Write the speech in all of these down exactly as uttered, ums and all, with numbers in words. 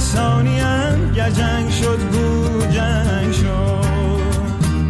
ترسانیم گر جنگ شد گو جنگ شد.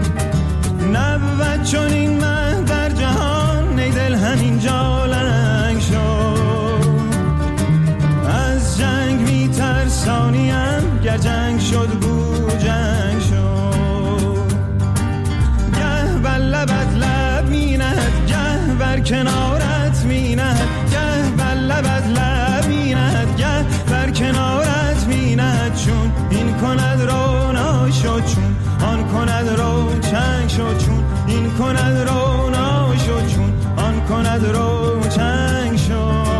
نبود چون این مه در جهان ای دل همین جا لنگ شد. از جنگ می ترسانیم گر جنگ شد گو جنگ شد. گه بر لبت لب می نهد گه بر کنارت می نهد گه بر لبت لب می نهد گه بر کنارت می نهد. چون این کند رونا شد چون آن کند رو چنگ شد. چون این کند رونا شد چون آن کند رو چنگ شد.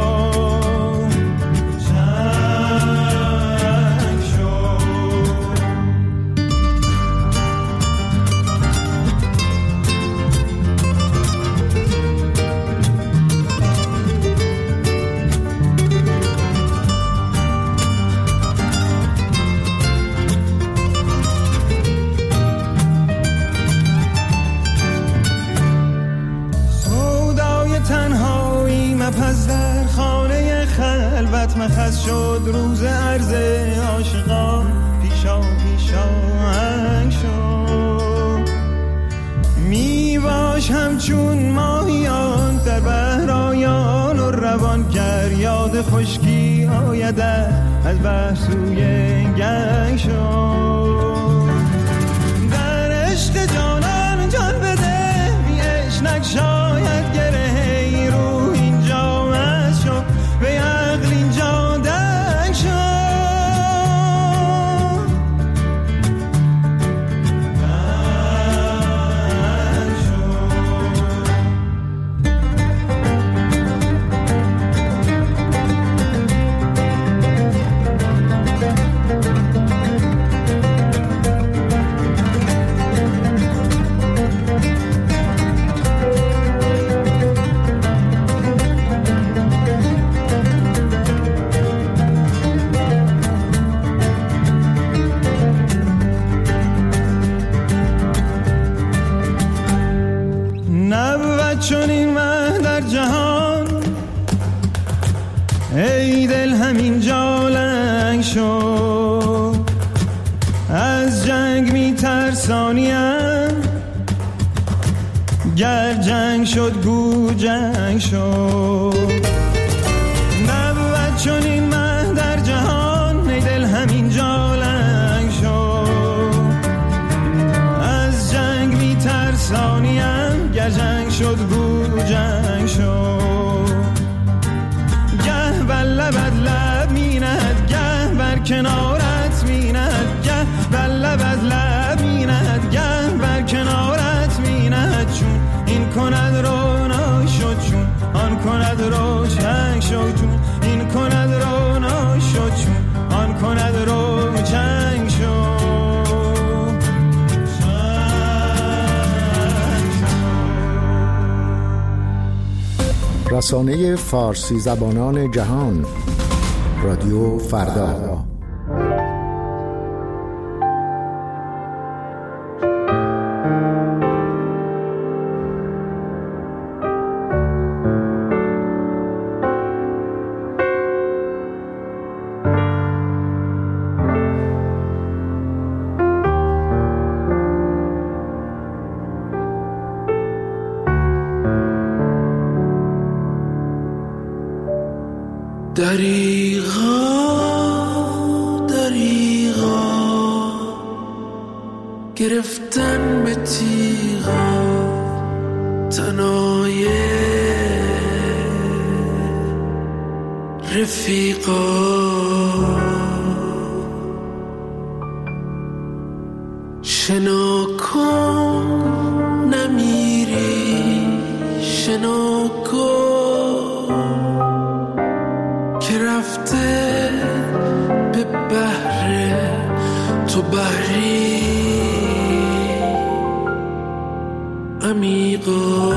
پس در خانه خلوت مخص شد روز عرض عاشقان پیشا پیشا هنگ شد. می باش همچون ماهیان در بحرایان و روان گر یاد خشکی آید از بحر سوی گنگ شد. در عشق جانان جان بده بی عشق شاید گره رو اینجا مست شد به عقل اینجا دنگ شد. دنگ شد. نبود چون این مه در جهان ای دل همین جا لنگ شد. از جنگ می ترسانیم گر جنگ شد گو جنگ شد. نبود چون این مه در جهان ای دل همین جا لنگ شد. از جنگ می ترسانیم گر جنگ شد گو جنگ شد. گه بر لبت لب می نهد گه بر کنارت می نهد گه بر لبت لب می نهد گه بر کنارت می نهد. چون این کند رونا شد چون آن کند رو چنگ شد. چون این کند رونا شد چون آن کند رو چنگ شد. رسانه فارسی زبانان جهان رادیو فردا. دریغا دریغا گرفتن به تیغا تنهای رفیقا شنا کن نمیری شنا کن که رفته به بحر تو بحری عمیقا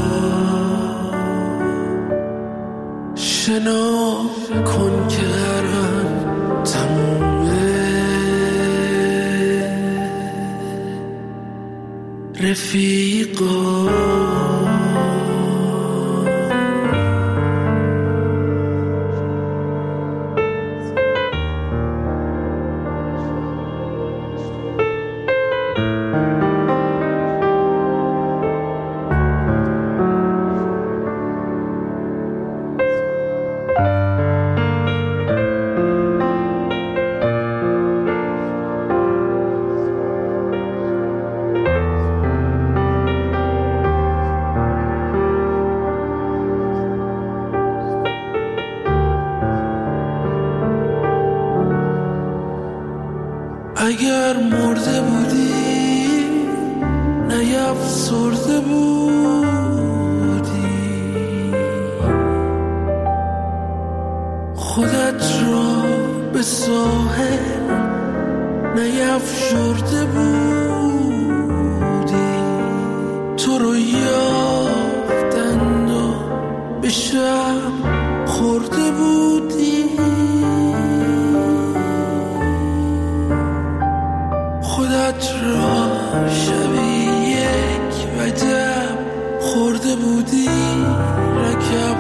شنا کن که غرقم تمومه رفیقا اگر مرده بودی نیفسرده بودی، خودت را به ساحل نیفشرده بودی، تو رو یافتند و به شب خورده بودی، خودت را شبی یک وجب خورده بودی، رکب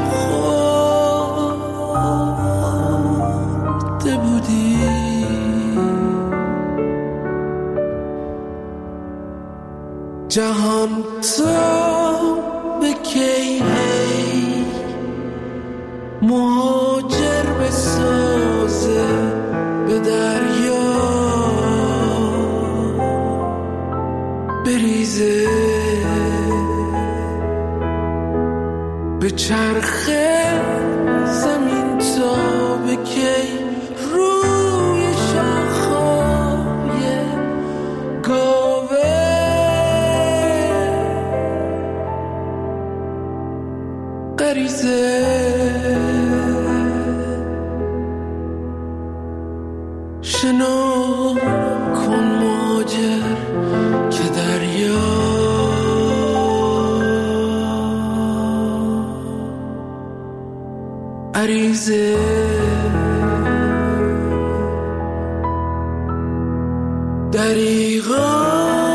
خورده بودی. جهان تا به کی هی مهاجر بسازه به دریا، بریزه به چرخه زمین تا به کی روی شاخهای گاوه غریزه. شنا کن مهاجر که دریا عریزه، دریغا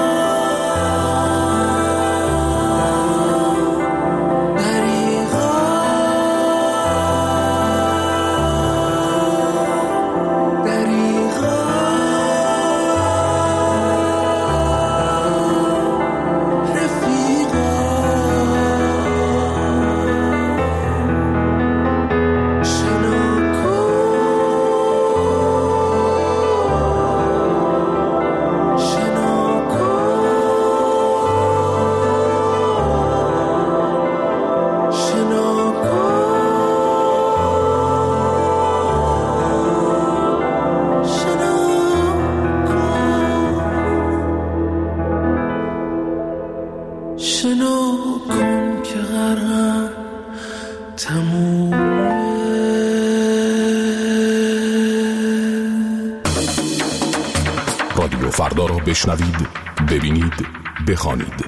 رادیو فردا را بشنوید، ببینید، بخوانید.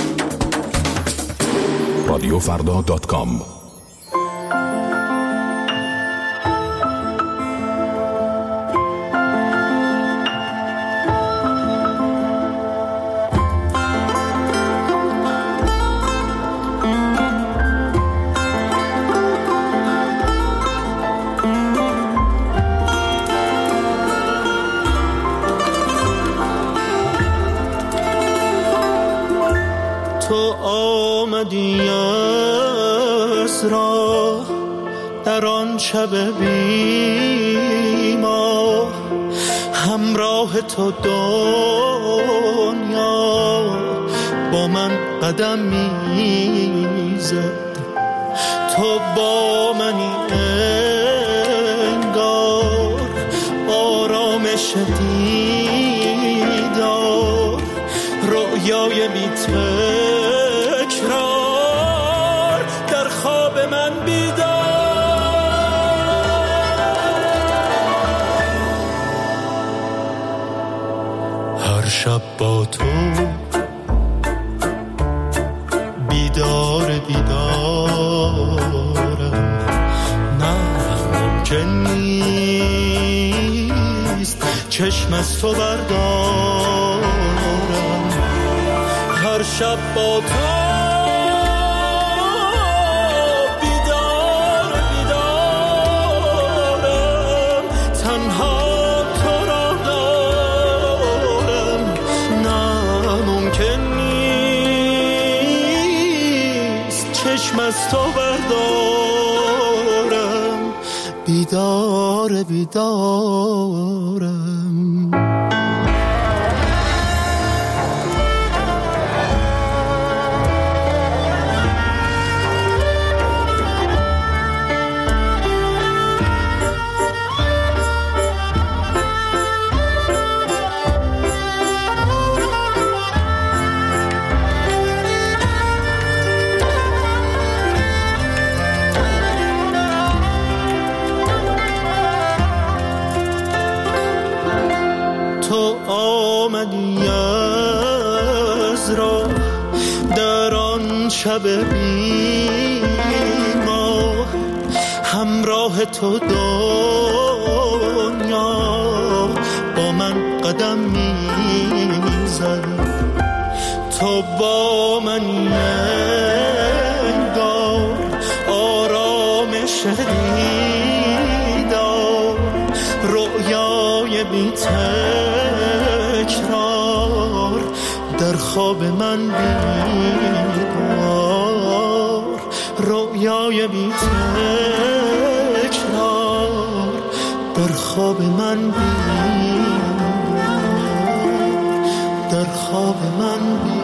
رادیو فردا دات کام. تو آمدی از راه در آن شب بی ما، همراه تو دنیا با من قدم میزد، تو با منی انگار آرامش دیدار، رویای بی تکرار در خواب من بیدار. هر شب با تو بیدار بیدارم، نه ممکن نیست چشم از تو بردارم. هر شب با تو بیدار بیدارم، تنها تو را دارم، نه ممکن نیست چشم از تو بردارم. بیدار بیدارم. شب بی ماه همراه تو دنیا با من قدم میزنی، تو با من نگار آرامش دیدار، رویای بی تکرار در خواب من بیدار، رویای بی تکرار در خواب من بیدار، در خواب من بیدار.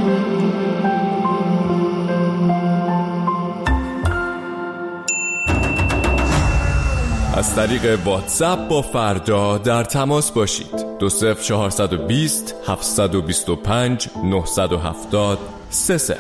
از طریق واتساپ با فردا در تماس باشید. دو صفر چهارصد و بیست هفتصد و بیست و پنج نهصد و هفتاد سه صفر.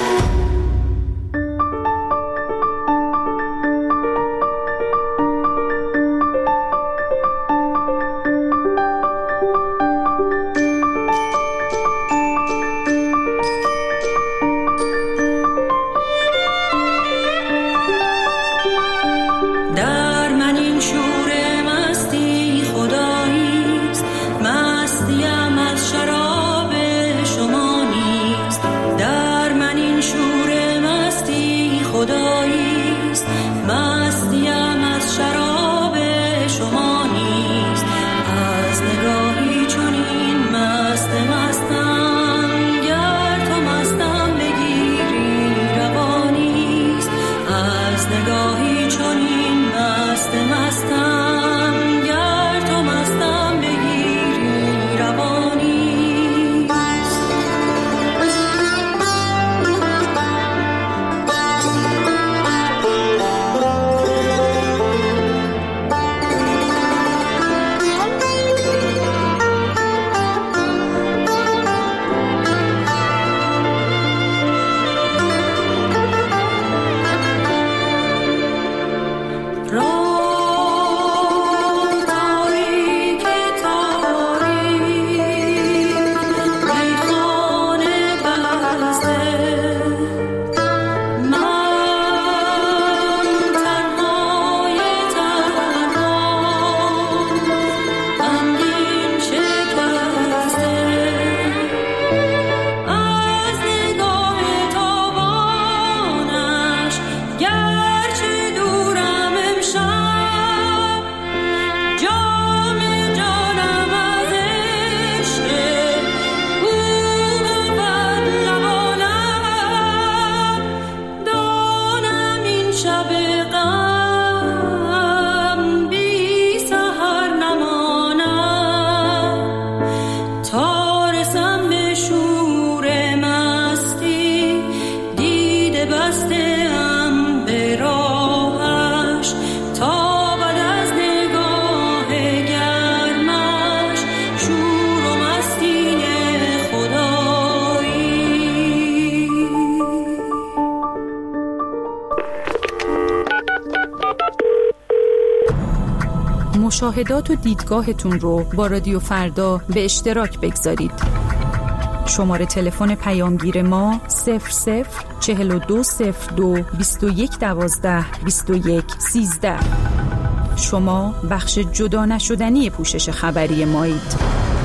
مشاهدات و دیدگاهتون رو با رادیو فردا به اشتراک بگذارید. شماره تلفن پیامگیر ما صفر صفر چهل و دو صفر دو بیست و یک دوازده بیست و یک سیزده. شما بخش جدا نشدنی پوشش خبری مایید.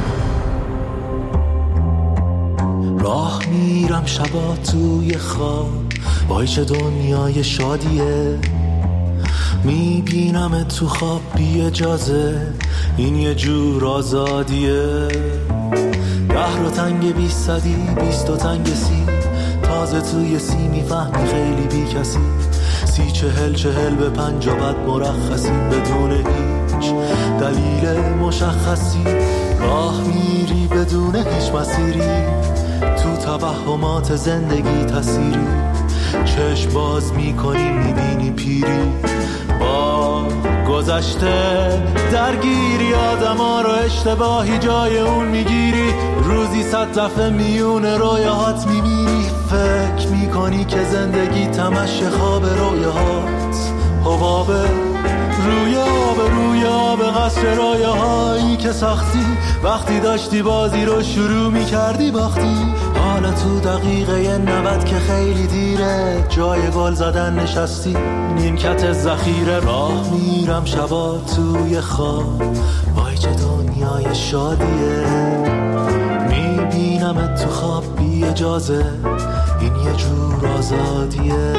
راه میرم شبا توی خواب، وای چه دنیای شادیه، میبینم تو خواب بی اجازه، این یه جور آزادیه. ده رو تنگ بی صدی، بیست و تنگ سی، تازه توی سی میفهمی خیلی بی کسی، سی چهل چهل به پنج و بعد مرخصی بدون هیچ دلیل مشخصی. راه میری بدون هیچ مسیری، تو توهمات زندگی تسیری، چشم باز میکنی میبینی پیری، با گذشته درگیری، آدم ها رو اشتباهی جای اون میگیری، روزی صد دفعه میون رویاهات میمیری، فکر میکنی که زندگی تمش خواب رویاهات، حبابه روی آب روی آب قصر رویاهایی که ساختی، وقتی داشتی بازی رو شروع میکردی باختی، حالا تو دقیقه نود که خیلی دیره، جای گل زدن نشستی نیمکت ذخیره. راه میرم شبا توی خواب، وای چه دنیای شادیه. میبینمت تو خواب بی اجازه، این یه جور آزادیه.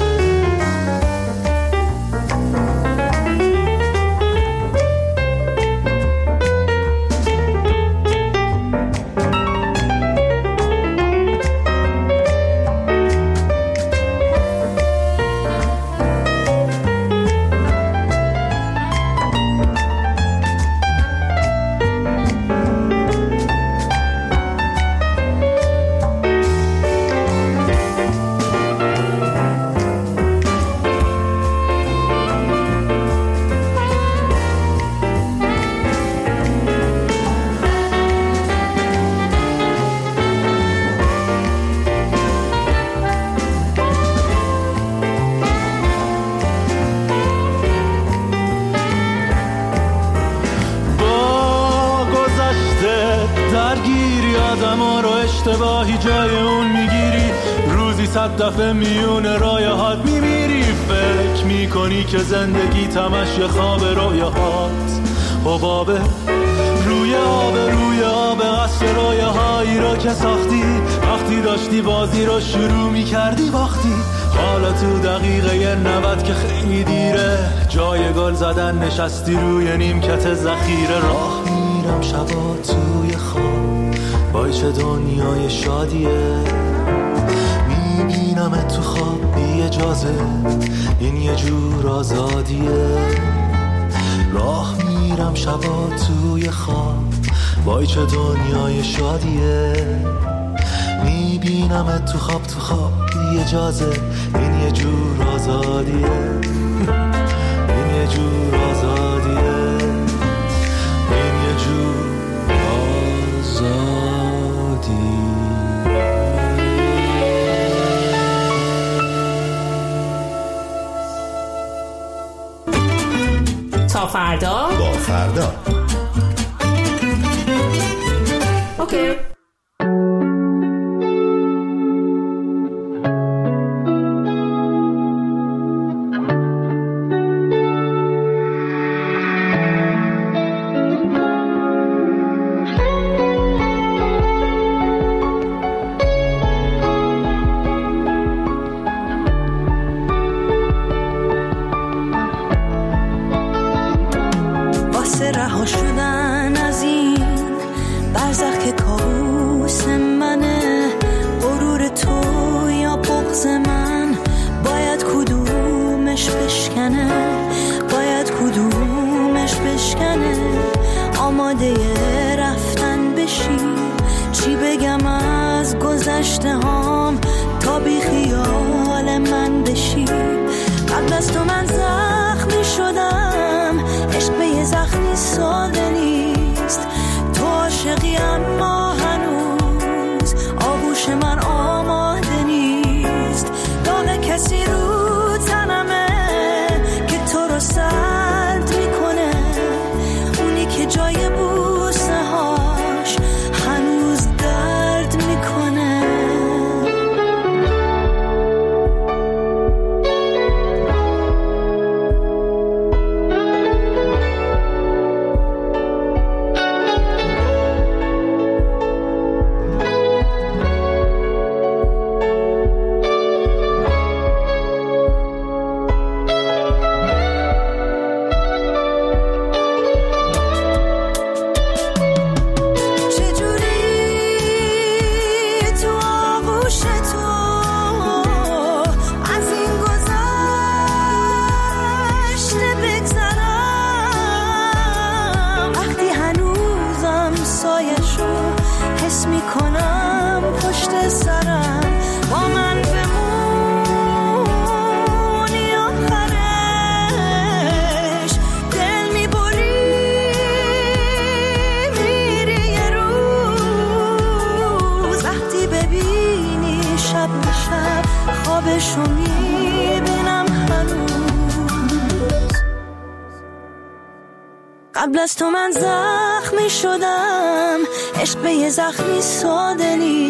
اشتباهی جای اون میگیری، روزی صد دفعه میونه رایهات میمیری. فکر میکنی که زندگی تمش یه خواب رویاهات، حبابه روی آب روی آب قصر رویاهایی رو که ساختی. وقتی داشتی بازی رو شروع میکردی باختی. حالا تو دقیقه نود که خیلی دیره، جای گل زدن نشستی روی نیمکت ذخیره. راه میرم شبا توی خواب، وای چه دنیای شادیه. میبینمت تو خواب بی اجازه، این یه جور آزادیه. راه میرم شبا توی خواب، وای چه دنیای شادیه. میبینمت تو خواب تو خواب بی اجازه، این یه جور آزادیه. این یه جور آزادیه. این یه جور آزادیه. تا فردا با فردا. اوکی. قبل از تو من زخمی شدم، عشق به یه زخمی ساده نیست.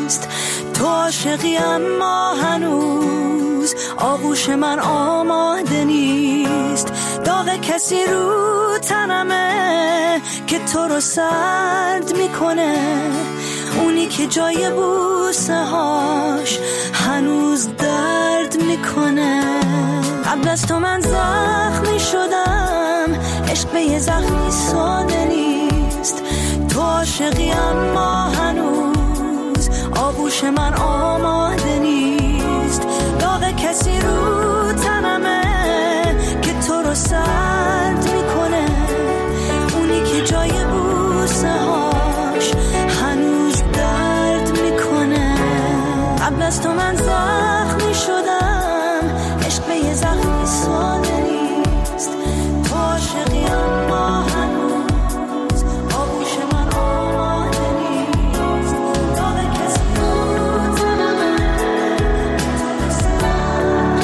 نیست. تو عاشقی اما هنوز آغوش من آماده نیست. داغ کسی رو تنمه که تو رو سرد میکنه، اونی که جای بوسه هاش هنوز درد میکنه. قبل از تو من زخمی شدم، عشق به یه زخمی ساده نیست. تو عاشقی اما هنوز آغوش من آماده نیست. داغ کسی رو تنمه که تو رو سرد میکنه، اونی که جای بوسه هاش هنوز درد میکنه. قبل از تو من زخمی شدم، عشق به یه زخمی ساده نیست. تو عاشقی اما هنوز آغوش من آماده نیست. داغ کسی رو تنمه که تو رو سرد.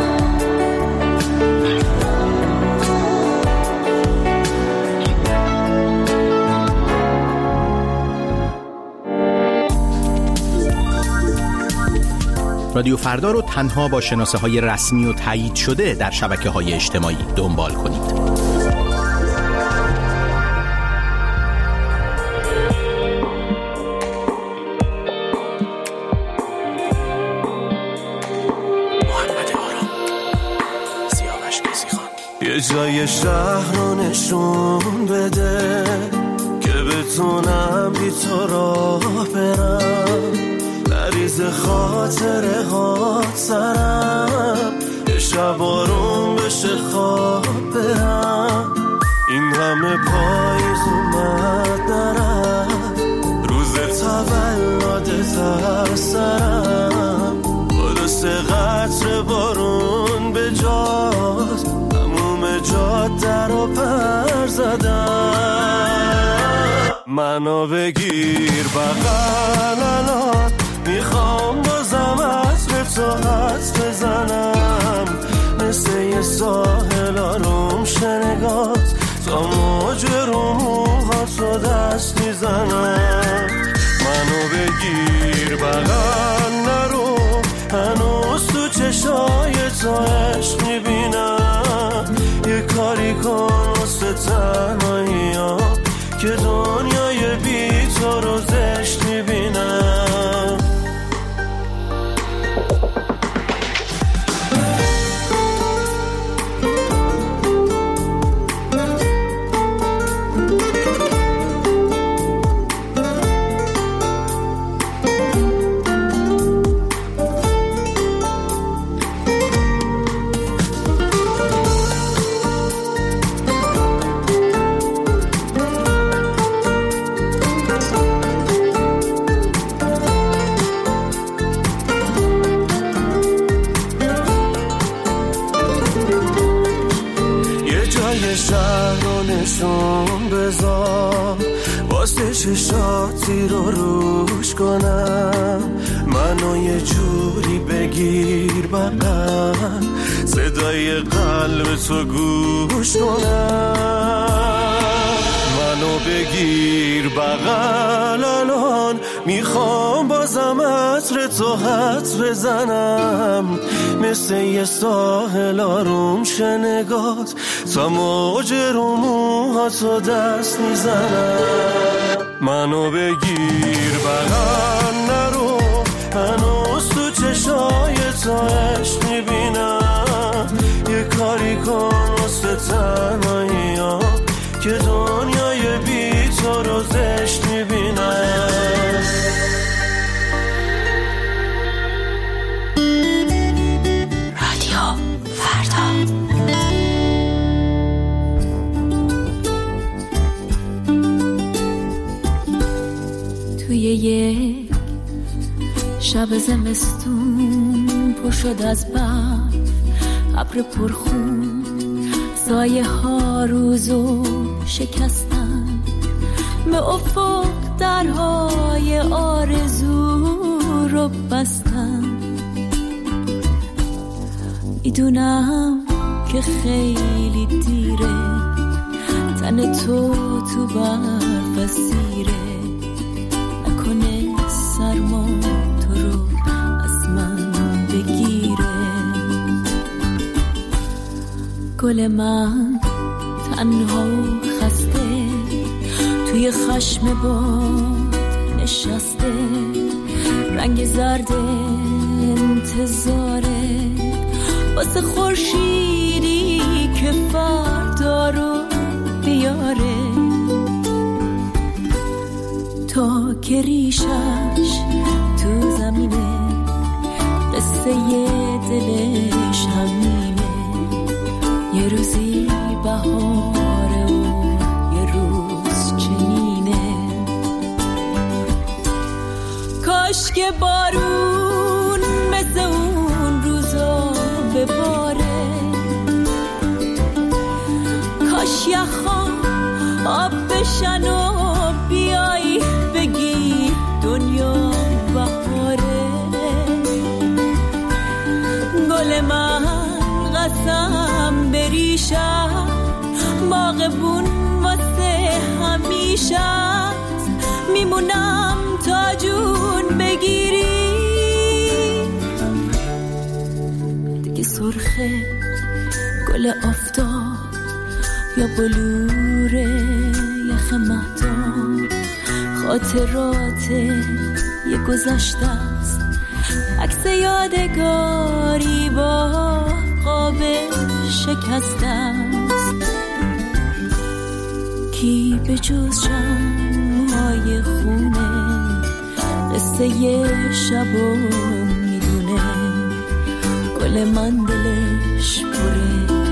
رادیو فردا رو تنها با شناسه های رسمی و تایید شده در شبکه های اجتماعی دنبال کنید. محمد آرام، سیاوش کسیخان. یه جای شهر رو نشون بده که بتونم بی تو راه برم. نریز خاطره هات سرم، یه شب آروم بشه خواب برم. این همه پاییز اومد نرم، روز تولدت هر سرم. با دست قطر بارون به جات تموم جاده رو پر زدم. منو بگیر بغل الان، میخوام بازم عطر تو حدس بزنم. مثل یه ساحل آروم شنگات تا موج رو موهاتو دست میزنم. منو بگیر بغل نرو، هنوز تو چشای تو عشق میبینم. یه کاری کن واسه تنهایی ها که دنیای بی تو رو زشت میبینم. شهر رو نشون بذار، واسه چشاتی رو روش کنم. منو یه جوری بگیر بغل، صدای قلب تو گوش کنم. منو بگیر بغل الان، میخوام بازم عطر تو حدس بزنم. مثل یه ساحل آروم شنگات تا موج رو موهاتو دست میزنم. منو بگیر بغل نرو، هنوز تو چشای تو عشق میبینم. یه کاری کن واسه تنهایی ها که دنیای بی تو رو زشت میبینم. رادیو فردا. توی یک شب زمستون پر شد از برف، ابر پرخون، سایه ها روزو شکستن، به افق درهای آرزو رو بستن. میدونم که خیلی دیره، تن تو تو برف اسیره، نکنه سرما گل من تنها و خسته توی خشم باد نشسته، رنگ زرد انتظاره واسه خورشیدی که فردا رو بیاره، تا که ریشش تو زمینه قصه دلش همینه، یه روزی بهاره و یه روز چنینه. کاش که بارون مثل اون روزا بباره، کاش یخا آب بشن و بیایی بگی دنیا بهاره. گل من قسم بریشم باغبون واسه همیشه، میمونم تا جون بگیری. دیگه سرخه گل آفتاب یا بلور یخ مهتاب، خاطرات یه گذشته است، عکس یادگاری با قاب شکسته است. کی به جز شمعای خونه قصه یه شبو میدونه، گل من دلش پره